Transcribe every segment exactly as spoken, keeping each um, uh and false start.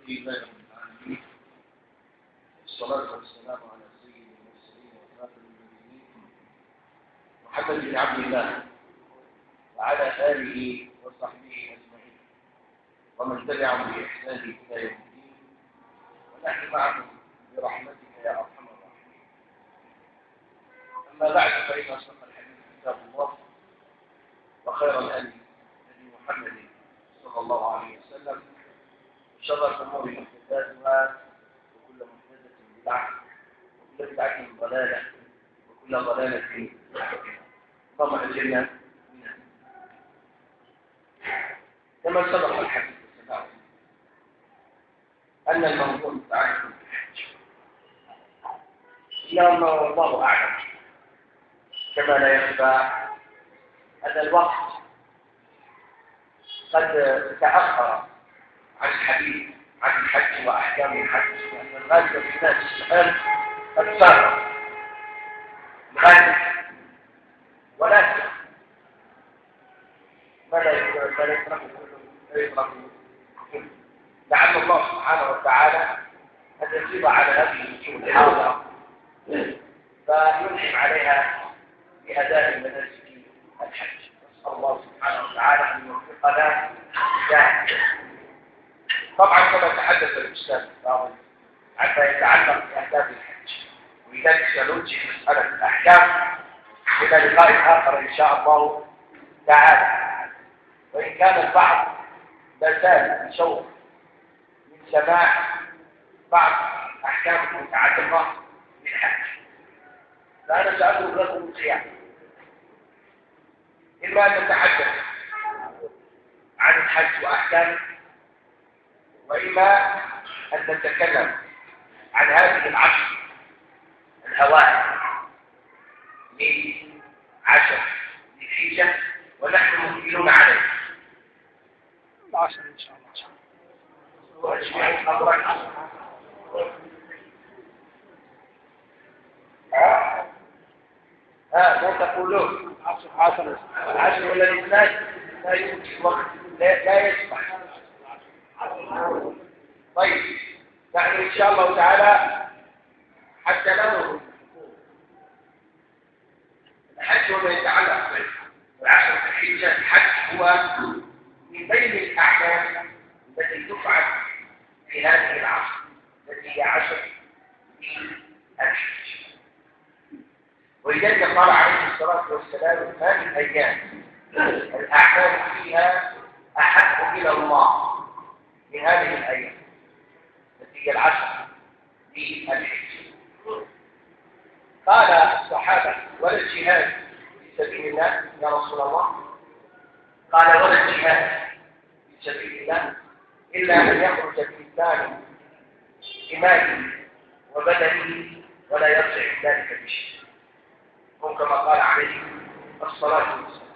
لله رب العالمين، والصلاة والسلام على سيد المرسلين وخاتم النبيين محمد بن عبد الله وعلى آله وصحبه أجمعين ومن تبعهم بإحسان إلى يوم الدين، ونحن معكم برحمتك يا أرحم الراحمين. أما بعد، فإن أصدق الحديث كتاب الله، وخير الهدي هدي محمد صلى الله عليه وسلم، وشر الأمور محدثاتها، وكل محدثة بدعة، وكل بدعة ضلالة، وكل ضلالة في اللهم أجرنا منها. كما سبق الحديث والسلام أن الموضوع متعلق بالحج، إلا أنه والله أعلم كما لا يخفى أن الوقت قد تأخر عن الحديث عن الحج وأحكام الحج، لأن الغالب في الناس الآن قد سار الغالب، ولكن ما لا يترك لا يترك لعل الله سبحانه وتعالى أن يصيب على هذه الوجوه الحاضرة فينعم عليها بأداء مناسك الحج. نسأل الله سبحانه وتعالى أن يوفقنا ذلك. طبعا كما تحدث الأستاذ الفاضل عما يتعلق بأهداف الحج، ولذلك سنوجه مسألة الأحكام إلى لقاء آخر إن شاء الله تعالى. وإن كان البعض لا زال شوق من سماع بعض أحكام المتعلقة بالحج، فأنا سأضرب لكم القيام، إما أن نتحدث عن الحج وأحكامه، وإما أن نتكلم عن هذه العشر الأوائل من عشر ذي الحجة، ونحن مقبلون عليه العشر إن شاء الله. وأجمعين أمرك ها ها ما تقولون؟ عشر العشر ولا الاثنين؟ لا يوجد وقت، لا, لا يسمح. طيب، يعني إن شاء الله تعالى حتى لا نقول الحج وما يتعلق به والعشر في الحجة. الحج هو من بين الأعمال التي تفعل في هذه العشر التي هي عشر في الحج، ولذلك قال عليه الصلاة والسلام: هذه الأيام الأعمال فيها أحب إلى الله من هذه الأيام التي هي العشر في الحج. قال الصحابة: ولا الجهاد في سبيل الله يا رسول الله؟ قال: ولا الجهاد في سبيل الله إلا أن يخرج الإنسان بماله وبدنه ولا يرجع ذلك بشيء، كما قال عليه الصلاة والسلام.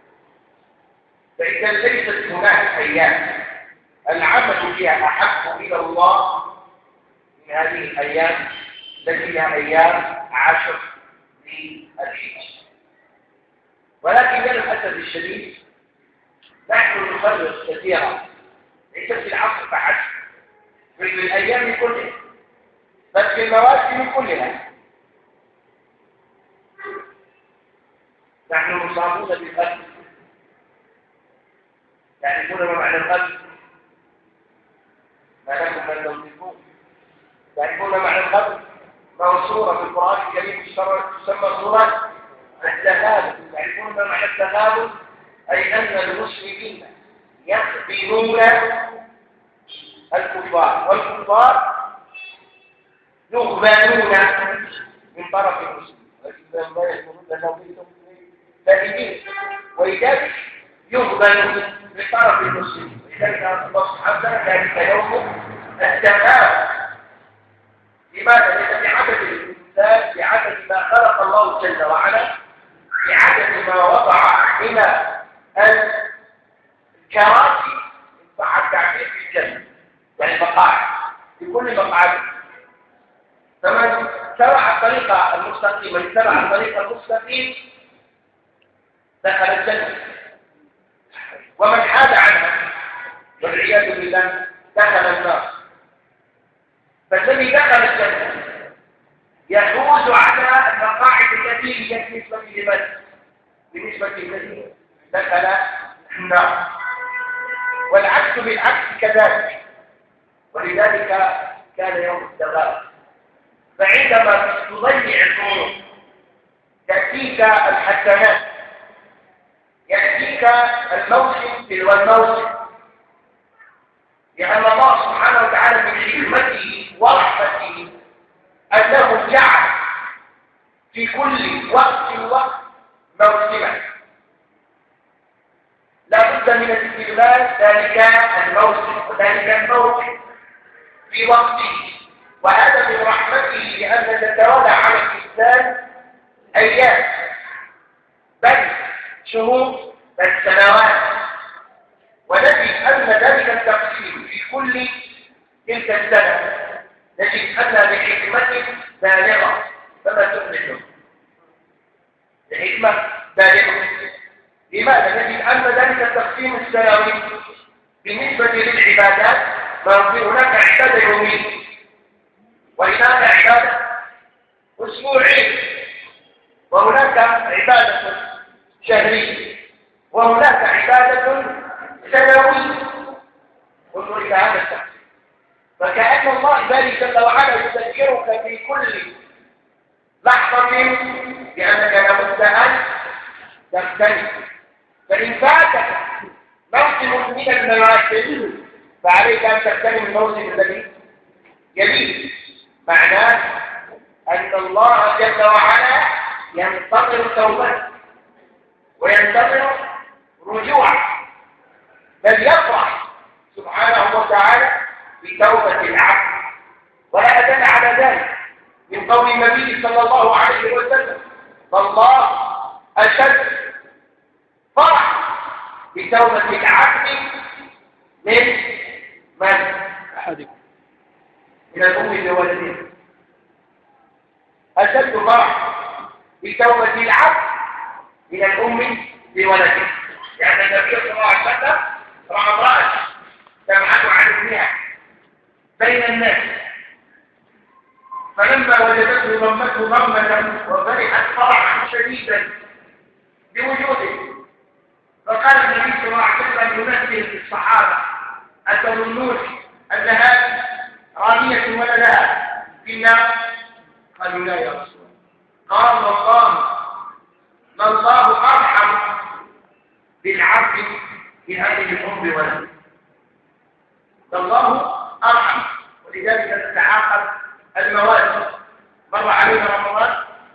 فإذا ليست هناك أيام العمل فيها أحب إلى الله من هذه الأيام التي هي أيام عشر للحج. ولكن للأسف الشديد نحن نفرق كثيرا، ليس في العصر فحسب، في الأيام كلها، بل في المواسم كلها. نحن مصابون بالقتل، تعرفون ما معنى القتل؟ ما لكم من تنطقون؟ تعرفون معنى القتل؟ ما هو سورة في القرآن الكريم تسمى سورة التغابن. تعرفون ما معنى التغابن؟ أي أن المسلمين يقبلون الكفار، والكفار يغبنون من طرف المسلمين، ولكن ما يأمرون لهم فاهمين، ولذلك يغبن من طرف المسلمين. ولذلك الله سبحانه وتعالى ذلك يوم التغابن. لماذا؟ لأن بعدد الإنسان، بعدد ما خلق الله جل وعلا، بعدد ما وضع من الكراسي مع التعبير في الجنة، يعني مقاعد في كل مقعد. فمن تبع الطريق المستقيم، من تبع الطريق المستقيم دخل الجنة، ومن حاد عنها والعياذ بالله دخل النار. فالذي دخل الجنة يفوز على المقاعد التي هي بالنسبة لمن؟ بالنسبة للذي دخل النار. والعكس بالعكس كذلك. ولذلك كان يوم التغابن. فعندما تضيع الأمور تأتيك الحسنات، يأتيك الموسم تلو الموسم، لأن الله سبحانه وتعالى من حكمته ورحمته أنه جعل في كل وقت وقت موسما، لا بد من استغلال ذلك الموسم وذلك الموسم في وقته. وهذا من رحمته لأن تتولى على الإنسان أيام بل شهور بل سنوات، ونجد أن ذلك التقسيم في كل تلك السنة نجد أن بحكمة بالغة فما تؤمنه بحكمة بالغة. لماذا؟ نجد أن ذلك التقسيم السنوي بالنسبة للعبادات ما في هناك عبادة يومية وهناك عبادة أسبوعية وهناك عبادة شهرية وهناك عبادة سنوية. انظر إلى هذا التقسيم. فكأن الله ذلك جل وعلا يذكرك في كل لحظة بأنك لابد أن تغتنم. فإن فاتك موسم من المواسم فعليك أن تغتنم الموسم الذي يليه. معناه أن الله جل وعلا ينتظر توبته وينتظر رجوعه، بل يفرح سبحانه وتعالى بتوبة العبد. ولا أدل على ذلك من قول النبي صلى الله عليه وسلم: فالله أشد فرح بتوبة العبد من من؟ أحدكم من الأم بولدها. أشد فرح بتوبة العبد من الأم بولدها. يعني النبي صلى الله عليه وسلم رأى امرأة تبحث عن ابنها بين الناس، فلما وجدته ضمته ضمة وفرحت فرحا شديدا بوجوده، فقال النبي صلى الله عليه وسلم ينبه الصحابة: أتظنون أن هذه رامية ولا لها في النار؟ قالوا: لا يا رسول الله. قال: والله ما الله أرحم بالعبد في هذه الأم ولده. الله أرحم. ولذلك تتعاقب المواسم. مر علينا رمضان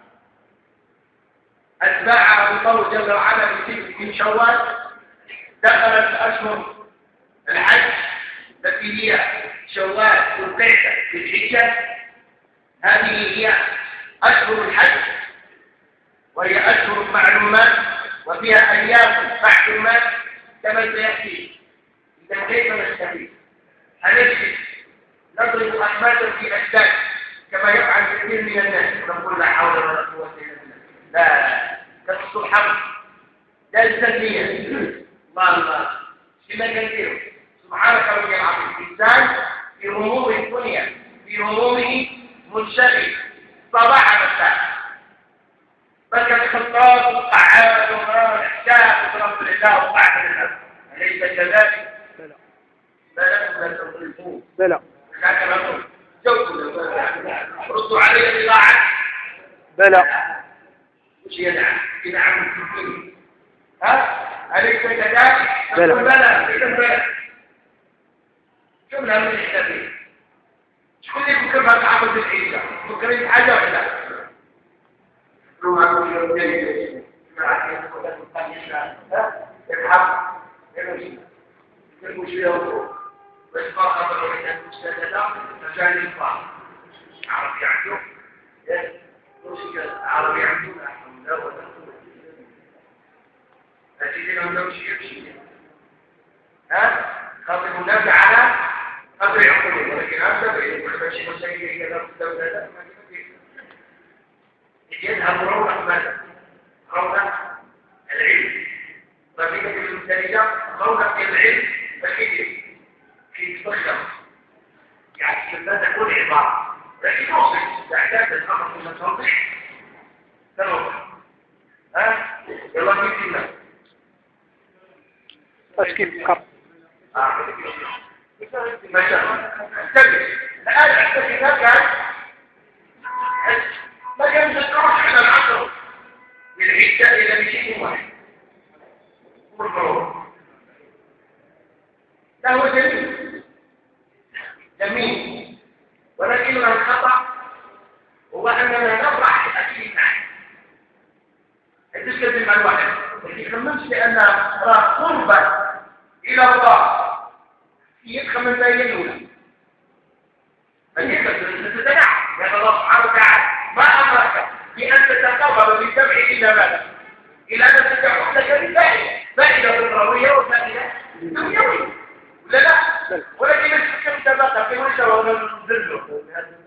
أتباعه الله جل وعلا بست من شوال، دخلت أشهر الحج التي هي شوال والقعدة في الحجة. هذه هي أشهر الحج وهي أشهر معلومات وفيها أيام معلومات كما سيأتي. إذا كيف نستفيد؟ هنجلس نضرب أحمادا في أشكال كما يفعل كثير من الناس ونقول لا حول ولا قوة إلا بالله. لا تقص الحق لا التنمية. الله الله شما كثير. سبحانك ربي العظيم. الإنسان في هموم الدنيا في همومه منشغل صباح مساء، بل الخطاب والقعاد والإحساس برب الله وقعد الأرض. أليس كذلك؟ بلى بلى لا تضربوه. بلى هكذا نقول جوكوا ردوا علي بضاعة. بلى مش يدعى يدعى من ها؟ أليس كذلك؟ بلى. بلى إذا بلى. شمنا من الحسابين. شكون اللي يفكر بها تعبد العيشة؟ فكرين حاجة ولا؟ روما كل يوم جاي ما عاد يقول لك الثاني ها؟ الحق يمشي يمشي يوم بس ما خطر على المستندات مجال الفاضي. عربي عنده مشكلة عربي عنده لا ولا أجينا نمشي يمشي ها؟ خاطر الناس على قدر عقولهم، ولكن هذا بيمشي مسائل كذا في الدولة لا ما يذهب رونق ماذا؟ رونق العلم. طريقة الإنسانية رونق العلم فكيف كيف تفخم يعني لا تكون عبارة بعض لكن نوصل تعداد الأمر في التوضيح تنوضح ها يلا كيف كنا تشكيل قرب مثلا انتبه الآن أعتقد كان ما كان يذكرش على العصر من العشاء إلى بشيء واحد لا هو جميل جميل ولكننا الخطأ هو أننا نفرح بأكل معه تتكلم عن واحد ما يخممش لأن راه قربا إلى الله يتخمم زي الأولى ما يقدر تتنع يا الله سبحانه وتعالى ما أمرك بأن تتقرب بالسبع إلى ماذا؟ إلى أن تتعود لك بالفائدة فائدة أخروية وفائدة دنيوية ولا لا؟ ولكن الحكم سبق في وجهه ولا ننزله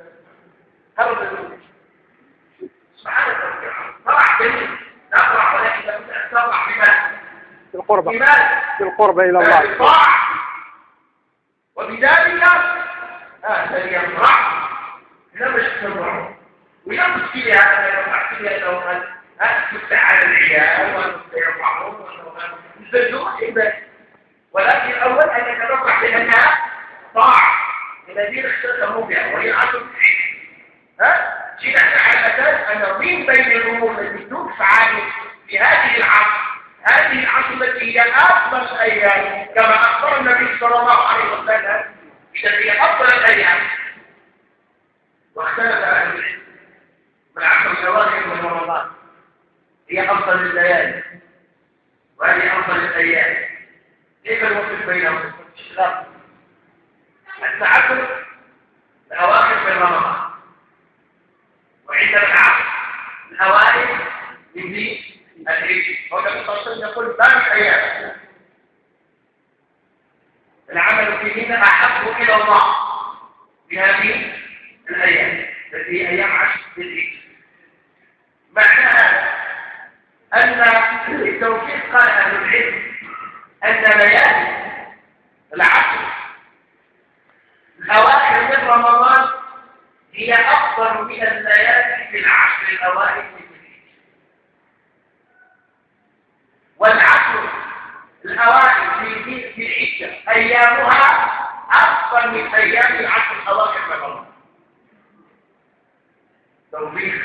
هذا سبحان الله فرح جميل نفرح ولكن نفرح بماذا؟ بالقربة بماذا؟ بالقربة إلى الله بالطاعة وبذلك هذا يفرح لم يستمر ويمسك هذا يفرح فيها لو قال أكتب على العيال ويرفعهم ويزدون ولكن الأول أن يتنفح لأنها طاعة الذين اختلفوا بها وهي عشر ها؟ جينا على الأساس أن من بين الأمور التي تدفع في هذه العصر هذه العصر التي هي أفضل الأيام كما أخبر النبي صلى الله عليه وسلم إذا هي أفضل الأيام واختلف أهل العلم من عشر الأواخر من رمضان هي أفضل الليالي وهذه أفضل الأيام كيف الوقت بينهم؟ لا التعبد الأواخر من رمضان وعندما العصر الأوائل من ذي العيد هو النبي صلى الله عليه وسلم يقول ما من أيام العمل فيهن أحب إلى الله في هذه الأيام التي هي أيام عشر العيد معنى هذا أن التوفيق قال أهل العلم أن ليالي العشر الأواخر من رمضان هي أفضل من الليالي في العشر الأوائل من العيد والعشر الأوائل في في العشة أيامها أفضل من أيام العشر الأواخر من رمضان توفيق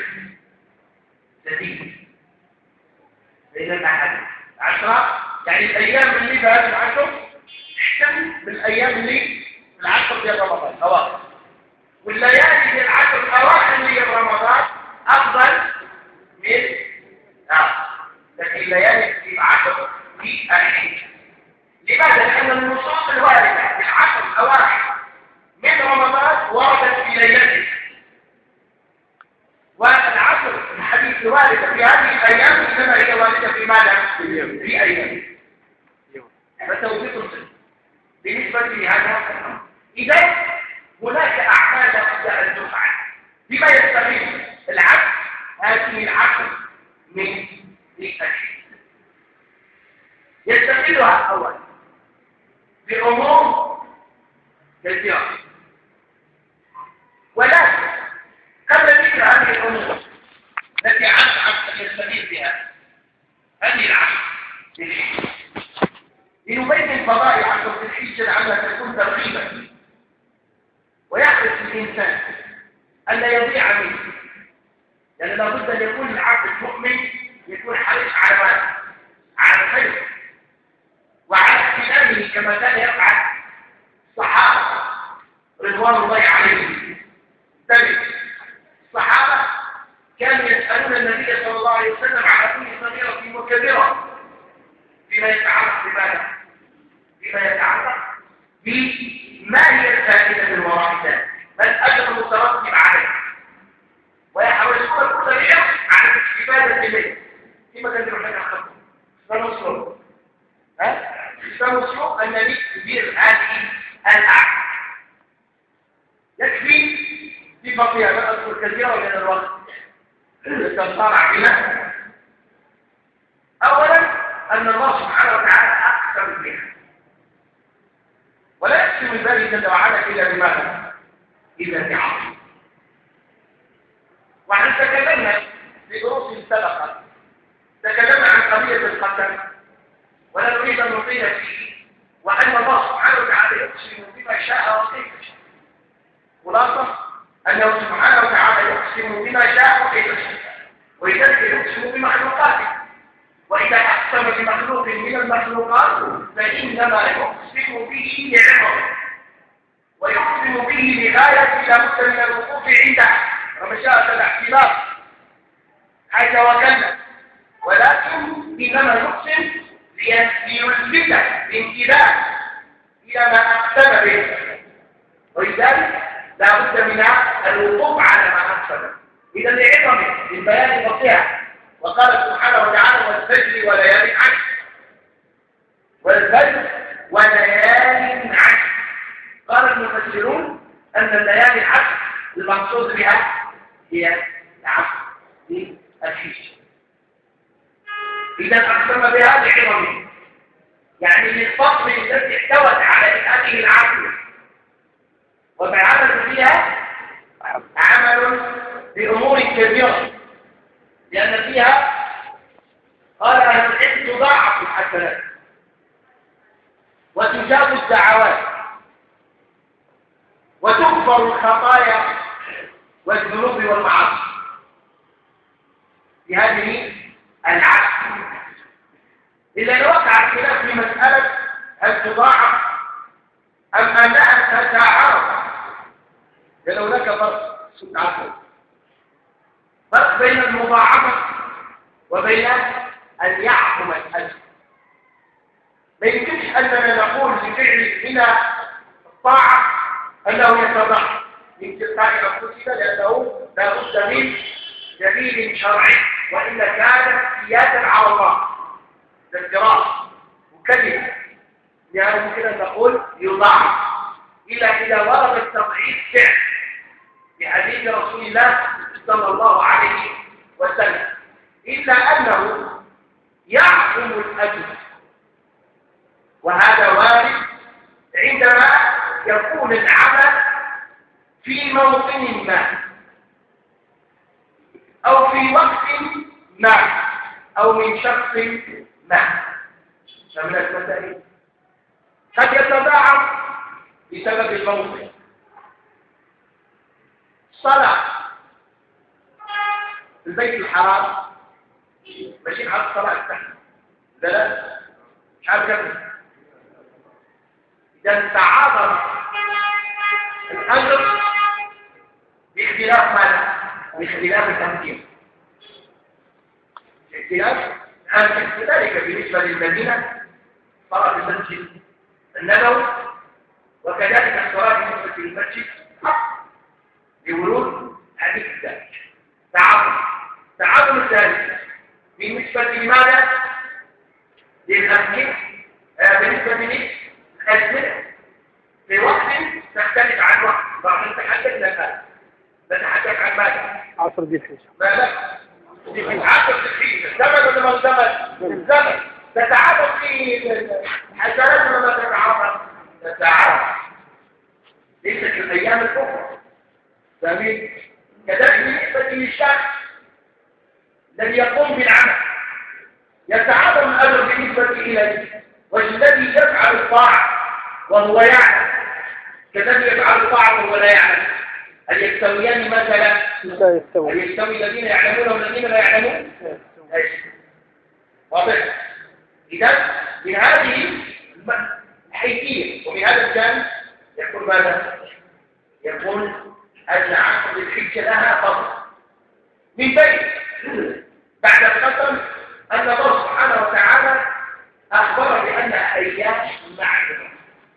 جديد بين الأحد عشرة يعني الأيام اللي في هذه العشر أحسن من الأيام اللي في العشر في رمضان أواخر والليالي في العشر الأواخر اللي في رمضان أفضل من آه لكن الليالي في العشر في العيد لماذا؟ لأن النصوص الواردة في العشر الأواخر من رمضان وردت في ليالي والعشر الحديث الواردة في هذه الأيام إنما هي واردة في ماذا؟ في أيام فتوفيق بالنسبة لهذا الأمر إذا هناك أعمال تبدأ أن تفعل بما يستفيد العبد هذه العشر من الأشياء يستفيدها أولا بأمور كثيرة ولكن قبل ذكر هذه الأمور التي عبد عبد يستفيد بها هذه العشر لنبين فضائل عشر ذي الحجة لعلها تكون ترغيبا ويحرص الإنسان أن لا يضيع منه لأن لابد أن يكون العبد المؤمن يكون حريص على ماذا؟ على الخير وعلى اهتمامه كما كان يفعل الصحابة رضوان الله عليهم. انتبه الصحابة كانوا يسألون النبي صلى الله عليه وسلم على كل صغيرة وكبيرة فيما يتعلق بماذا؟ فيما يتعلق بما هي الفائدة من وراء ذلك؟ ما الأجر المترتب عليه؟ ويحرصون كل الحرص على الاستفادة منه. كما كان يروح لك الخطر فنصره ها؟ فنصره أن نكبر هذه الأعمال يكفي في بقية ما أذكر كثيرا من الوقت تنطلع بنا. أولا أن الله سبحانه وتعالى أقسم بها ولا يقسم ذلك جل وعلا إلا بماذا؟ إلا بعظم ونحن تكلمنا في دروس سبقت تكلمنا عن قضية القسم ولا نريد أن نطيل فيه، وأن الله سبحانه وتعالى يقسم بما شاء وكيف شاء. خلاصة أنه سبحانه وتعالى يقسم بما شاء وكيف شاء، ولذلك يقسم بمخلوقاته، وإذا أقسم بمخلوق من المخلوقات فإنما يقسم به لعظمه، ويقسم به لغاية لا بد من الوقوف عنده ومشاءة الاحتمال حيث وكلنا، ولكن إنما يقسم ليلفت الانتباه إلى ما أقسم به، ولذلك لا بد من الوقوف على ما أقسم. إذا لعظمه للبيان الفصيح، وقال سبحانه وتعالى والفجر وليال عشر، والفجر وليال عشر. قال المفسرون أن الليالي العشر المقصود بها هي العشر في الحج. إذا أقسم بها لعظمه، يعني للفصل التي احتوت على هذه العشر وتعامل فيها عمل بأمور كبيرة، لأن فيها قال أهل العلم تضاعف الحسنات وتجاب الدعوات وتغفر الخطايا والذنوب والمعاصي في هذه العشر. إذا وقع الخلاف في مسألة هل تضاعف أم أنها تتعارض، لأن هناك فرق سبحانه فرق بين المضاعفة وبين أن يعظم الأجر. ما يمكنش أننا نقول لفعل من الطاعة أنه يتضاعف من تلقاء أنفسنا، لأنه لا بد من دليل شرعي، وإلا كان سيادة على الله تذكيرات مكلفة، يعني ممكن أن نقول يضاعف إلا إذا ورد التضعيف فعل بحديث رسول الله صلى الله عليه وسلم، إلا أنه يعظم الأجر، وهذا وارد عندما يكون العمل في موطن ما أو في وقت ما أو من شخص ما. شمل المسائل قد يتضاعف بسبب الموطن. صلاة في البيت الحرام ماشي على الصلاة التحت، لا لا مش عارف كيف. إذا تعاظم الأجر باختلاف ماذا؟ باختلاف التمكين. اختلاف الآن كذلك بالنسبة للمدينة صلاة المسجد النبوي، وكذلك الصلاة بالنسبة للمسجد لورود حديث ذلك. تعاظم تعاظم الثالث بالنسبة لماذا؟ للأمكنة بالنسبة للأزمنة في وقت تختلف عن وقت. بعض نتحدث لك نتحدث عن ماذا؟ عصر ذي الحجة. ماذا؟ عصر ذي الحجة. زمن ولا ما زمن؟ زمن. تتعاظم في الحسنات ولا ما تتعاظم؟ تتعاظم. ليست في الأيام الأخرى. فمن كذلك بالنسبة للشخص الذي يقوم بالعمل يتعاظم الأجر بالنسبة إليه، والذي يفعل الطاعة وهو يعلم كذلك يفعل الطاعة وهو لا يعلم، هل يستويان مثلا؟ لا يستوي. هل يستوي الذين يعلمون والذين لا يعلمون؟ واضح؟ إذا من هذه الحيثية ومن هذا الجانب يقول ماذا؟ يقول أن عقد الحجة لها فضل من بين بعد القسم أن الله سبحانه وتعالى أخبر بأنها أيام معلومة،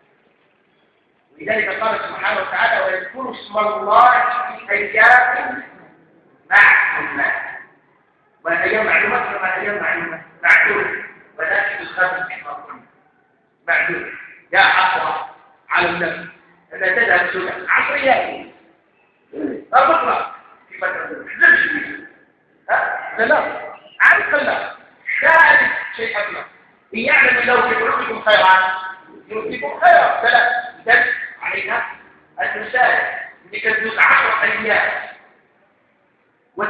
لذلك قال سبحانه وتعالى ويذكر اسم الله في أيام معلومة. والأيام معلومة كما أيام معلومة معلومة ولكن الخمس معلومة. يا حسرة على النفس أن تذهب سنة عشر أيام لا تقرأ في فترة ليش ها لا لا عارف لا ثالث شيء أكبر إن يعلم الله في قلوبكم خيرا يؤتكم خيرا. ثلاث دل عليها الرسالة اللي كانت عشر أيام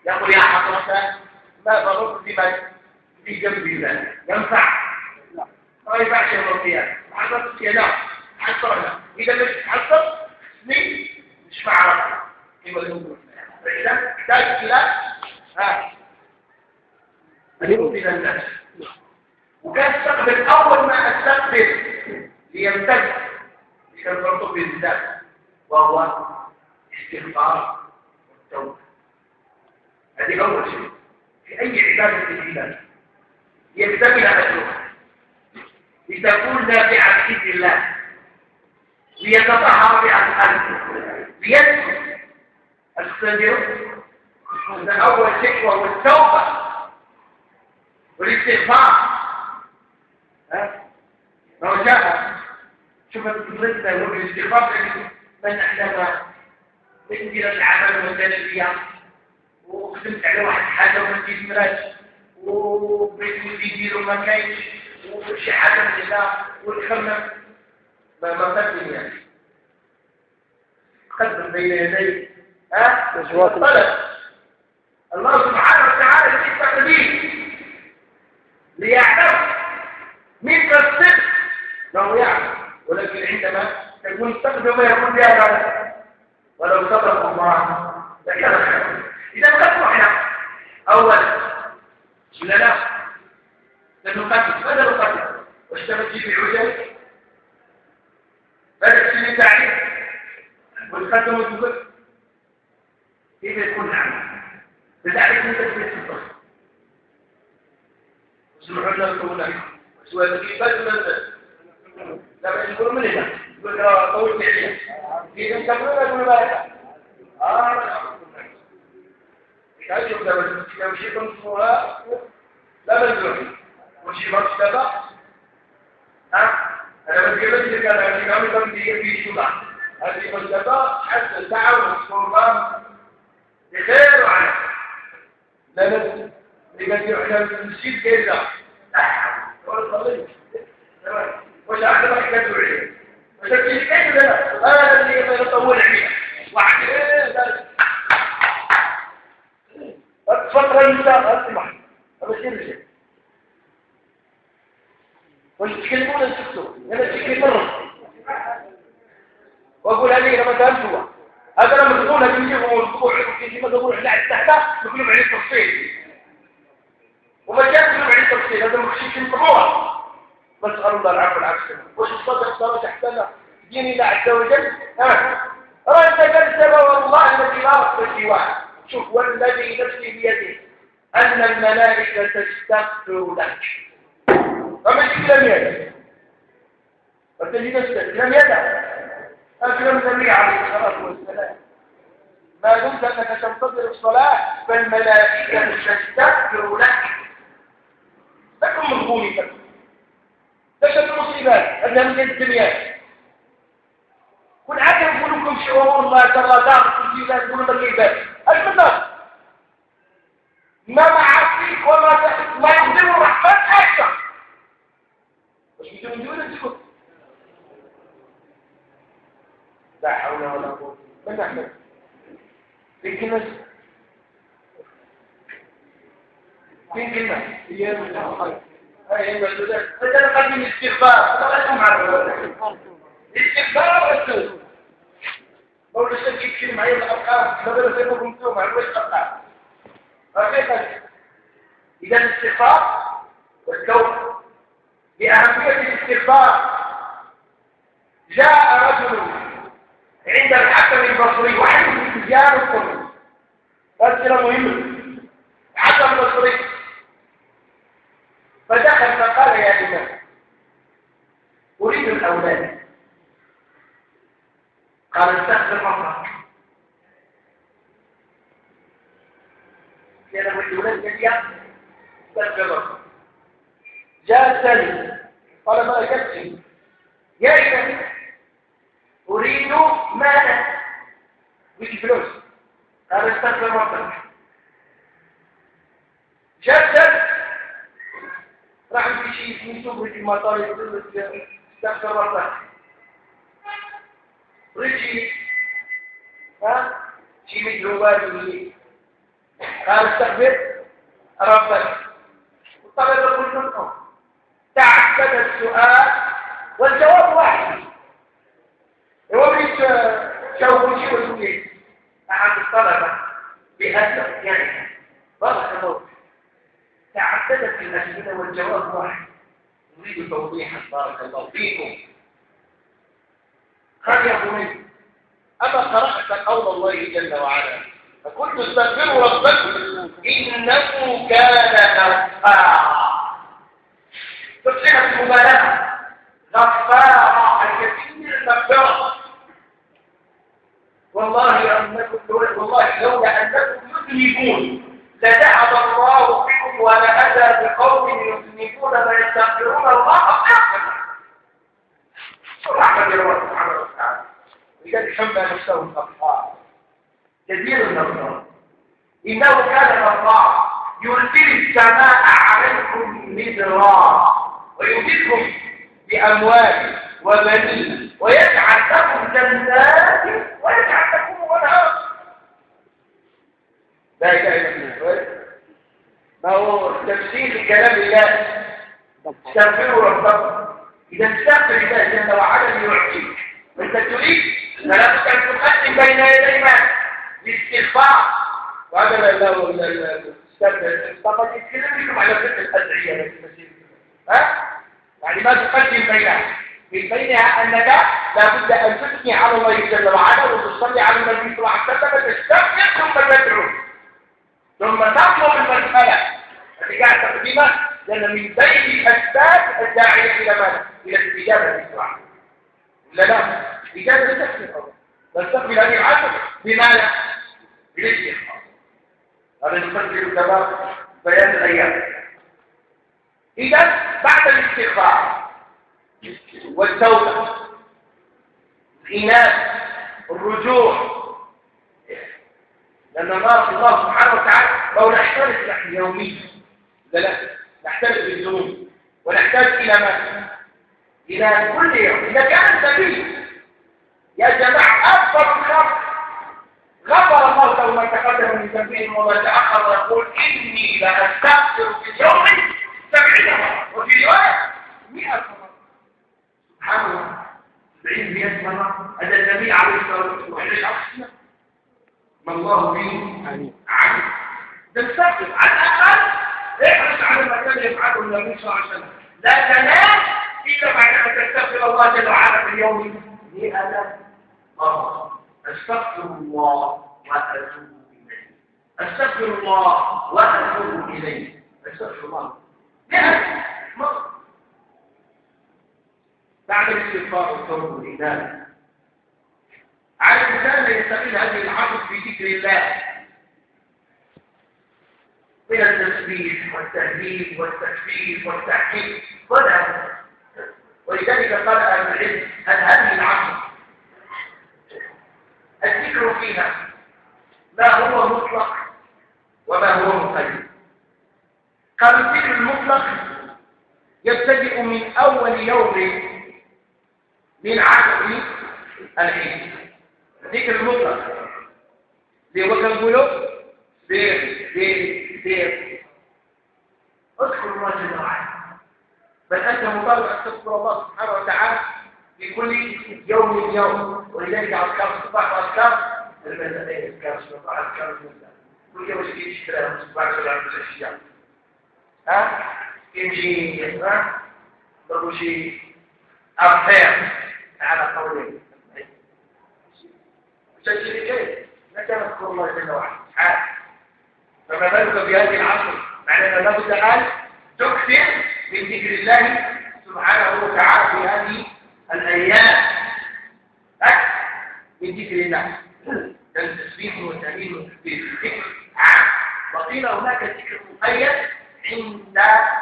يقول يا حضرة ما ضربت بما في جنبي ذلك ينفع؟ ما ينفعش يوم القيامة حصلت يا لا حصلنا إذا مش حصل سنين مش معرفة كما يقول فإذا احتاج إلى ها اليوم من الناس وكان استقبل أول ما استقبل ليمتد كان برضو بالذات وهو استغفار والتوبة هذه أول شيء في أي عبادة العبادة يكتمل أجرها لتكون نافعة بإذن الله ليتطهر بها القلب ليدخل الصدر هذا أول شيء وهو التوبة والاستغفار ها لو جاء شوف الرزق والاستغفار من أحلم تكبير العمل والجانبية وخدمت على واحد حاجة وما تجيش مراج وبيت يديروا ما كاينش وشي حاجة من الله والخمم ما ما تقبل يعني قدم بين يدي ها طلب الله سبحانه وتعالى في التقدير ليعلم من الصدق لو يعلم ولكن عندما تكون تقدم يقول بها ولو صدق الله لكان خيرا إذا قد رحنا أولا ولا لا لنقدم ماذا نقدم واشتغل في العجل ماذا تسمي تعليم والقدم والجبل كيف يكون نعم بتعرف من تثبيت الصدق وسمعوا لنا القول وسؤال كيف بدل لا بس يقولوا من هنا يقول طول تعليم إذا تقولون يقولوا ماذا آه يجب أن يمشيكم فوها لا مزلوحي وشي مرش كذا ها أنا بسيبت لك أنا أشيكم لكم دي في شبع هذه مجلبة حتى الدعوة والصربان بخير وعنى لا نزل لقد يحنا نسيب كذا ولا صليت وش أحد ما يكتب عليه وش أكتب كيف لنا هذا اللي يطول عليه واحد ذلك فترة النساء أسمح أبشر شيء وش تكلمون السكتور أنا تكلم مرة وأقول هذه لما تهمتوا هذا لما تقولها بنجيبهم والقبوع وكيف ما تقول إحنا عدتها نقولوا عليه التفصيل وما كان نقولوا عليه التفصيل هذا مخشيش الطبوع نسأل الله العفو والعافية وش الصدق صار تحتنا دين الله عز وجل ها رأيت كذب والله الذي لا رب سواه شوف والذي نفسي بيده أن الملائكة تستغفر لك فما تجي لم يدع فتجي تستغفر لم يدع أكرم النبي عليه الصلاة والسلام ما دمت أنك تنتظر الصلاة فالملائكة تستغفر لك تكن من قولك تشد المصيبات أنها من الدنيا كل عادة يقول لكم شعور الله ترى دار في الجيلات يقولوا بالعباد المنار ما معاصيك وما ما يقدر الرحمن أكثر مش بدون دون السكوت لا حول ولا قوة من نحن في كلمة في كلمة هي من الخير هاي المسؤوليات هذا نقدم الاستغفار هذا لكم على الاستغفار والتوبة لو لسه كيف معي الأرقام لو لسه كنتم توم على وجه الأرقام فكيف إذا الاستغفار والتوبة بأهمية الاستغفار جاء رجل عند الحكم البصري وعنده تجار القلوب مسألة مهمة حكم بصري فدخل فقال يا إمام أريد الأولاد قال استغفر ربك يا رب الأولاد جاء استغفر ربك جاء الثاني قال ما أجبت يا إمام أريد مالا ويجي فلوس قال استغفر ربك جاء الثالث راح في شيء من سوق في المطار يقول لك استغفر ربك رجي ها شيء من جوال اللي قال استغفر ربك. والطلبة كلهم تعدد السؤال والجواب واحد. هو مش شوفوا شيء وشيء أحد الطلبة بأسف يعني بارك الله تعددت الأسئلة والجواب واحد. نريد توضيحا بارك الله فيكم. قال يا بني أما قرأت قول الله جل وعلا فقلت استغفروا ربكم إنه كان غفارا. تصيغة المبالغة غفارا الكثير المغفرة. والله أنكم والله لولا أنكم يذنبون لذهب الله بكم ولأتى بقوم يذنبون فيستغفرون الله فيغفر رحمة الله سبحانه وتعالى. لذلك سمى نفسه الغفار كثير المغفرة. إنه كان غفارا يرسل السماء عليكم مدرارا ويمدكم بأموال وبنين ويجعل لكم جنات ويجعل لكم أنهار. لا إله إلا الله. ما هو تفسير كلام الله استغفروا ربكم. إذا استغفر الله جل وعلا يعطيك وأنت تريد فلا بد أن تقدم بين يدي من الاستغفار. وهذا لا لا استغفر فقط يتكلم لكم على فكرة الأدعية ها يعني ما تقدم بينها من بينها أنك لابد أن تثني على الله جل وعلا وتصلي على النبي صلى الله عليه وسلم وتستغفر ثم تدعو ثم تطلب المسألة التي قاعد تقدمها لأن من بين الأسباب الداعية إلى ماذا؟ إلى استجابة الدعاء. لا لا استجابة تكفي تستقبل هذه العصر بماذا؟ بالاستغفار. هذا نقدر كما بيان الأيام. إذا بعد الاستغفار والتوبة الإنابة الرجوع لأن الله سبحانه وتعالى لو نحترس نحن يوميا لا نحترس بالذنوب ونحتاج إلى ما؟ إلى كل يوم. إذا كان النبي يا جماعة أكبر خلق غفر الله له ما تقدم من ذنبه وما تأخر ويقول إني لأستغفر في اليوم سبعين مرة وفي رواية مئة مرة. سبحان الله سبعين مئة مرة. هذا النبي عليه الصلاة والسلام ما الله به عنه تستغفر على الأقل احرص على ما كان يفعله النبي صلى الله عليه وسلم. لا تنام إلا بعد أن تستغفر الله جل وعلا في اليوم مئة مرة. استغفر الله وأتوب إليه استغفر الله وأتوب إليه استغفر الله مئة مرة. بعد الاستغفار والتوبة والإنابة على الإنسان يستغل هذه العصر في ذكر الله من التسبيح والتهليل والتكبير والتحكيم ولا. ولذلك قال أهل العلم أن هذه العصر الذكر فيها ما هو مطلق وما هو مقيد. قال الذكر المطلق يبتدئ من أول يوم من عشر العيد. الذكر المطلق اللي هو كنقولوا بير بير بير اذكر الله جل وعلا بل أنت مطالب أن تذكر الله سبحانه وتعالى في كل يوم يوم. ولذلك أذكار الصباح وأذكار المساء أذكار الصباح وأذكار المساء كل يوم يجي يشتري الصباح ولا الأشياء ها يمشي ها ضرب شيء أفهم على قولين تجري كيف متى نذكر الله جل وعلا حال. فما بالك بهذه العصر معنى أن لابد أن تكثر من ذكر الله سبحانه وتعالى في هذه الأيام أكثر من ذكر الله. كان تسبيح وتهليل وتكبير الذكر عام. وقيل هناك ذكر مقيد عند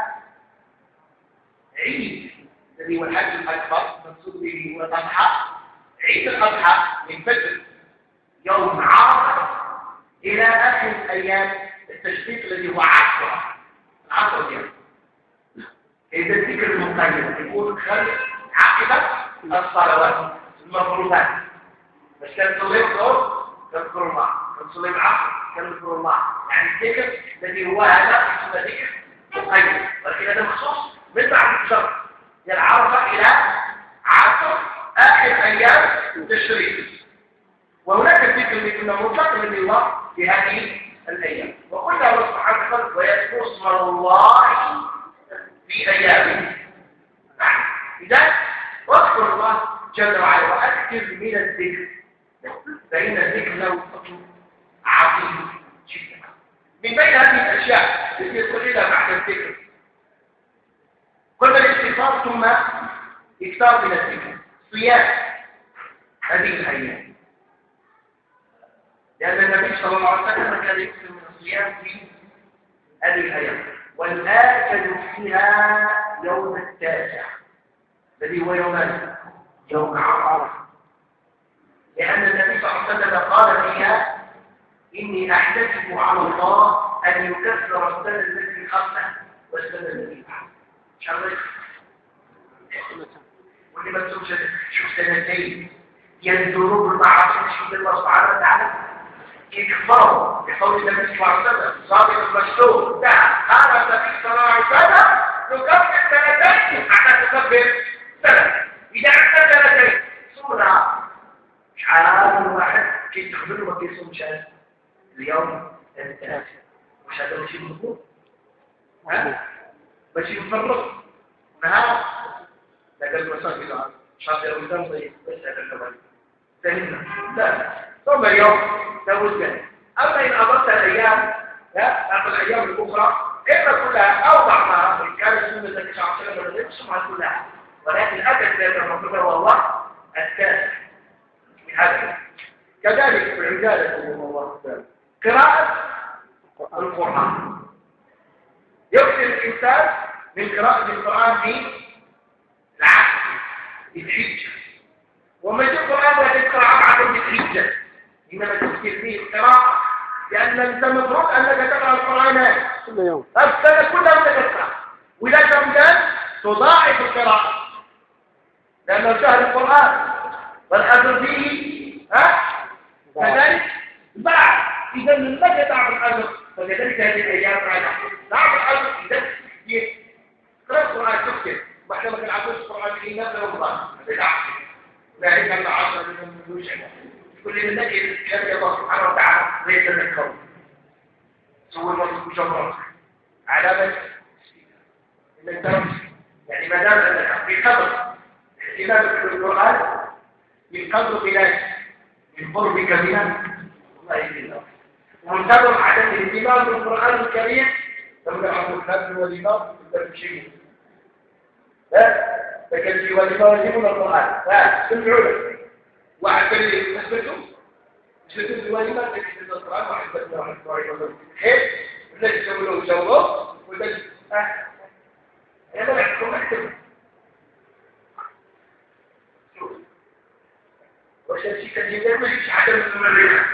عيد الذي هو الحج الأكبر مقصود به هو الأضحى. عيد الأضحى من فجر يوم عرفة إلى آخر الأيام التشريق الذي هو عشرة عشرة يوم. إذا الذكر المقيد يكون خلف عقب الصلوات المفروضات. مش كان تصلي الظهر تذكر الله، كان تصلي العصر كان تذكر الله، يعني الذكر الذي هو هذا اسمه ذكر مقيد، ولكن هذا مخصوص من بعد الشرط من عرفة إلى عشر آخر أيام التشريق. وهناك الذكر اللي كنا مطلق الذي هو في هذه الأيام. وقلنا الله سبحانه وتعالى ويذكر اسم الله في أيامه. إذا واذكر الله جل وعلا وأكثر من الذكر، فإن الذكر له فضل عظيم جدا. من بين هذه الأشياء التي قلنا بعد الذكر قلنا الاستغفار ثم إكثار من الذكر. صيام هذه الأيام، لأن النبي صلى الله عليه وسلم كان يكثر من الصيام في هذه الأيام، والآكل فيها يوم التاسع الذي هو يوم يوم عرفة، لأن النبي صلى الله عليه وسلم قال فيها إني أحتسب على الله أن يكفر السنة التي قبله والسنة التي بعده. إن شاء الله واللي ما تسوش شوف سنتين ينذروا بالمعاصي شوف الله سبحانه وتعالى يكفروا بقول النبي صلى الله عليه وسلم صادق المشهور ده قال النبي صلى الله عليه وسلم نكفر سنتين حتى تكفر سنة. إذا عندنا سنتين صورة شعار واحد كيف تخبروا ما كيف صوم اليوم الثلاثة مش هذا ماشي مضبوط، ها ماشي مفرط نهار لكن المساء كده شاطر ويدان ضيق بس هذا الكلام فهمنا. لا ثم اليوم تبوز. أما إن أضفت الأيام لا أقل الأيام الأخرى إما كلها أو بعضها إن كان سنة النبي صلى الله عليه وسلم ولا يقسمها كلها، ولكن أكد ذات المطلوب هو الله التاسع من هذا. كذلك في العبادة رحمه الله تعالى قراءة القرآن، يكثر الإنسان من قراءة القرآن في العشر الحجة، وما القرآن لا تقرأ عبعة بالحجة إنما تذكر فيه القراءة، لأن أنت مفروض أنك تقرأ القرآن كل يوم السنة كلها وأنت تقرأ، وإذا رمضان تضاعف القراءة لأنه شهر القرآن والأجر فيه ها كذلك بعد. إذا لماذا تعب الأجر؟ فكذلك هذه الأيام راجعة تعب الأجر إذا قرأ القرآن تذكر واحنا ما كنعرفوش القرآن في نفس رمضان بالعكس لا هيك العشرة من الوجه كل من ذلك كلام الله سبحانه وتعالى ليس ذكر سوى الله جبرات علامة من الترمس. يعني ما دام أنك في قدر اهتمامك بالقرآن من قدر بلاد من قربك بها الله يجزيك ومنتظر عدم الاهتمام بالقرآن الكريم لما نعرف النبي والإمام تمشي لا فكان في والدة يجيبون القرآن لا سمعوا له واحد اللي أثبتوا أثبتوا في والدة تجد القرآن واحد بدنا واحد واحد خير الذي يسوونه جوه والذي آه أنا ما أحكم أكتب وش الشيء كان يقول ما يجيش حاجة من المريض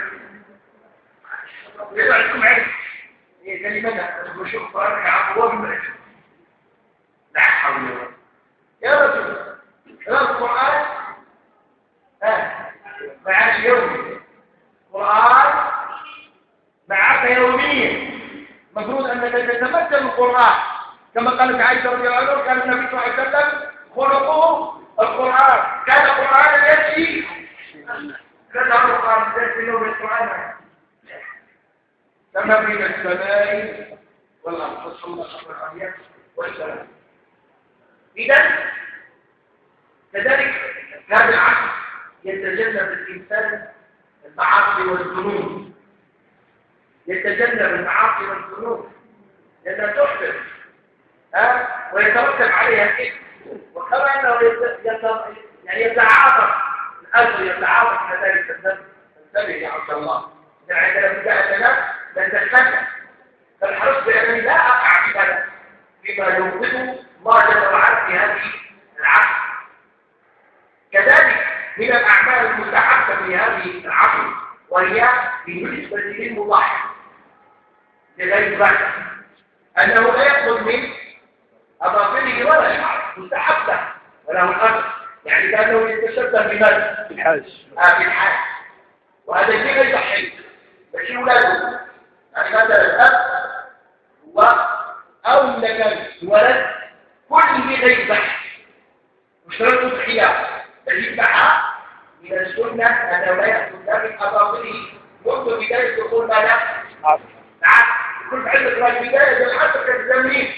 يبقى عندكم علم هي كلمة تشوف القرآن كعقوة من العلم لا حول ولا قوة يا رجل قراءة القرآن ها معاش يومي قرآن معك يوميا. مفروض أنك تتمثل القرآن كما قالت عائشة رضي الله عنها كان النبي صلى الله عليه وسلم خلقه القرآن كان القرآن يمشي كان القرآن يمشي له بالقرآن كما بين السماء والأرض والصلاة والأرض والسلام. إذن كذلك هذا العصر يتجنب الإنسان المعاصي والذنوب يتجنب المعاصي والذنوب لأنها تحدث ها ويترتب عليها الإثم، وكما أنه يعني يتعاطف الأجر يتعاطف كذلك الذنب تنتبه يا عبد الله إذا عندنا بداية لنا لن تستنى فالحرص بأنني لا أقع في هذا فيما يوقظ الله جل وعلا في هذه العصر. كذلك من الأعمال المستحبة في هذه العصر وهي بالنسبة للمضاحك لغير ذلك أنه لا يأخذ من أظافره ولا شعر مستحبة وله الأجر، يعني كأنه يتشبه بماذا؟ بالحاج آه بالحاج، وهذا الشيء ليس حلو بشيء ولاده يعني هذا الأب هو أو لك ولد كل غير بحث مشترك الخيار فيذبح من السنة أنه لا يأخذ من أظافره منذ بداية دخول ماذا؟ نعم كل عدة من البداية العصر كالزمين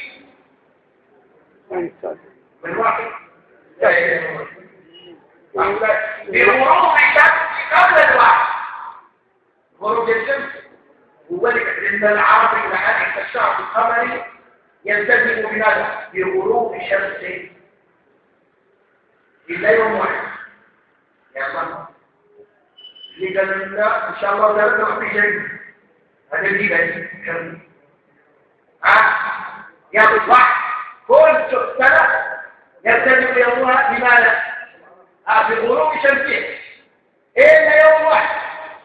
من واحد بغروب الشمس قبل الواحد غروب الشمس هو لأن العرب المحادث الشعب القمري يلتزم بماذا؟ بغروب الشمس إلا يوم واحد يا الله اللي قال لنا إن شاء الله لا نروح في جنة هذا اللي قال ها ياخذ واحد كل سنة يلتزم يومها بماذا؟ آه بغروب شمسية إلا يوم واحد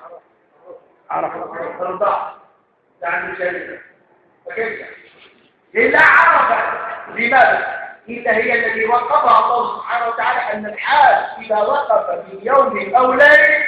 عرفة رمضان يعني شهيدة فكيف؟ إلا عرفة لماذا؟ إذا هي التي وقفها الله سبحانه وتعالى أن الحاج إذا وقف في يوم أو ليل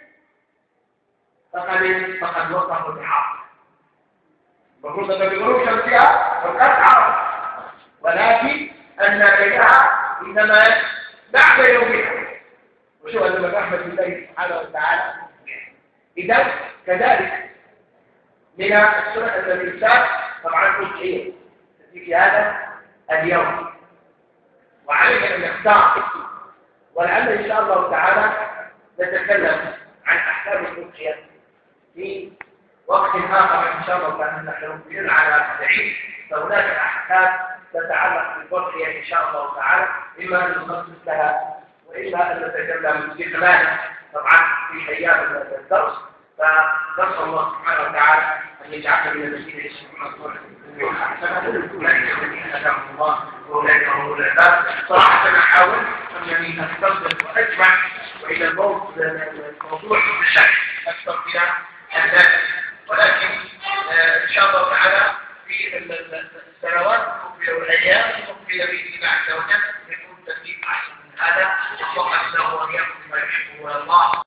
فقد فقد وقف بحق المفروض أن بغروب شمسها فقد عرف ولكن أن بينها إنما بعد يومها وشو هذا من رحمة الله سبحانه وتعالى إذا كذلك من السنة الإنسان طبعا تضحية في هذا اليوم وعليه أن يختار ولعل إن شاء الله تعالى نتكلم عن أحكام التضحية في وقت آخر إن شاء الله تعالى نحن نقبل على العيد فهناك أحكام تتعلق بالتضحية إن شاء الله تعالى إما أن نخصص لها وإما أن نتكلم بكمالها طبعا في أيام الدرس فنسأل الله سبحانه وتعالى أن يجعلنا من الذين يسمعون القول أولئك الذين هداهم الله وأولئك هم العباد صراحة أنا حاول أنني أستنبط وأجمع وإلى الموت الموضوع بالشكل أكثر من هذا ولكن إن شاء الله تعالى في السنوات والأيام المقبلة بإذن الله عز وجل يكون ترتيب أحسن من هذا وقد له أن يأخذ ما يحبه الله